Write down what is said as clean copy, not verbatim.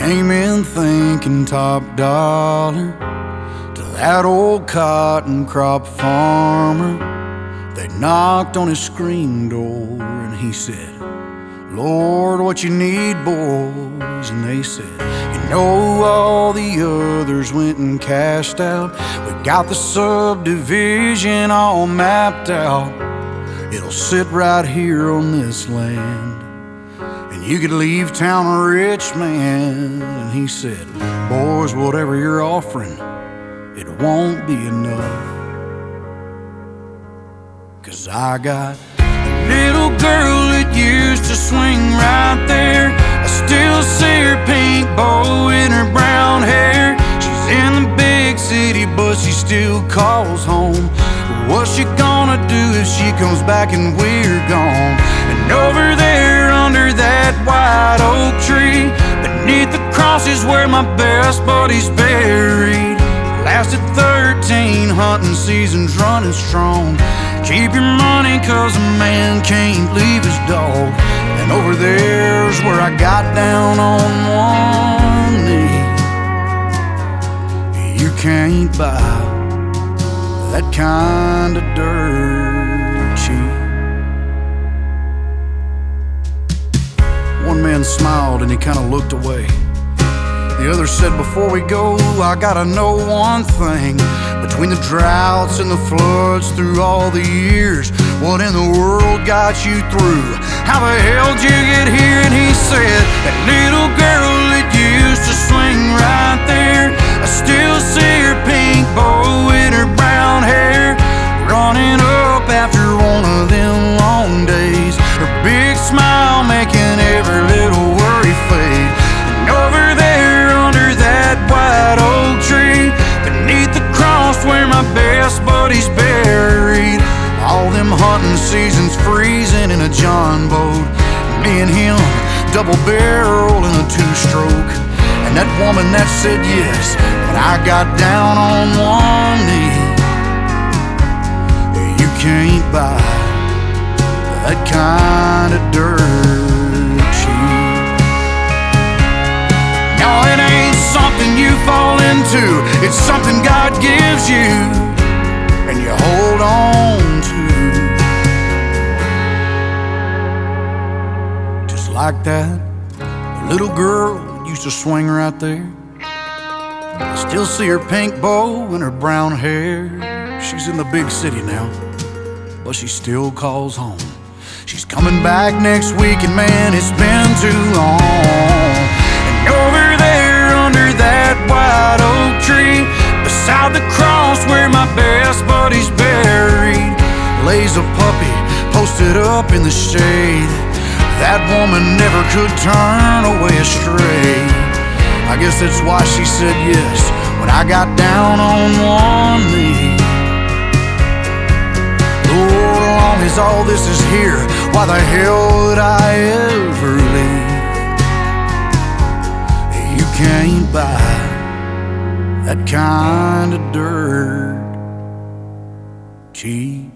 came in thinking top dollar to that old cotton crop farmer. They knocked on his screen door and he said, "Lord, what you need, boys?" And they said, "You know, all the others went and cashed out. We got the subdivision all mapped out. It'll sit right here on this land, and you could leave town a rich man." And he said, "Boys, whatever you're offering, it won't be enough, 'cause I got a little girl that used to swing right there. I still see her pink bow in her brown hair. She's in the big city, but she still calls home. What's she gonna do if she comes back and we're gone?" And over there under that white oak tree, beneath the cross is where my best buddy's buried. Lasted 13 hunting seasons running strong. Keep your money 'cause a man can't leave his dog. And over there's where I got down on one knee. You can't buy that kind of dirt cheap. One man smiled and he kind of looked away. The other said, "Before we go, I gotta know one thing. Between the droughts and the floods through all the years, what in the world got you through? How the hell did you get here?" And he said, "That little girl that used to swing right there, I still see her pink bow in her brown hair, running up after one of them long days, her big smile making every little worry fade. And over there under that white oak tree, beneath the cross where my best buddy's buried, all them hunting seasons freezing in a John boat, me and him double barrel in a two-stroke. And that woman that said yes, but I got down on one knee. You can't buy that kind of dirt cheap. No, it ain't something you fall into, it's something God gives you and you hold on to. Just like that little girl used to swing right there. I still see her pink bow and her brown hair. She's in the big city now, but she still calls home. She's coming back next week, and man, it's been too long. And over there under that white oak tree, beside the cross where my best buddy's buried, lays a puppy posted up in the shade. That woman never could turn away astray. I guess that's why she said yes when I got down on one knee. Lord, as long as all this is here, why the hell would I ever leave? You can't buy that kind of dirt cheap.